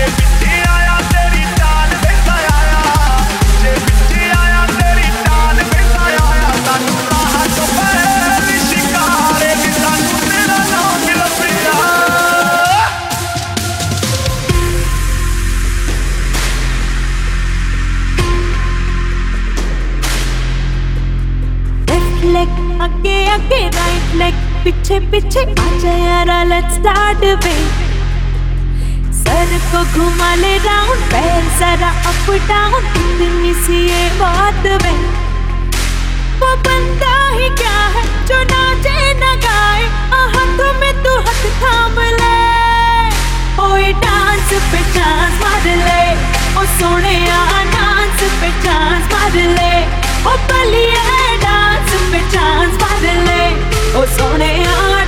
आगे आगे right leg पीछे पीछे आजा यारा लेट्स स्टार्ट वे सर को घुमा ले राउंड पैर जरा अप डाउन इतनी सी ये बात वे वो बंदा ही क्या है जो नाचे न गाए हाथों में तू हाथ थाम ले ओए डांस पे चांस मार ले ओ सोने डांस पे चांस मार ले ओ बलिए डांस पे चांस मार ले ओ सोने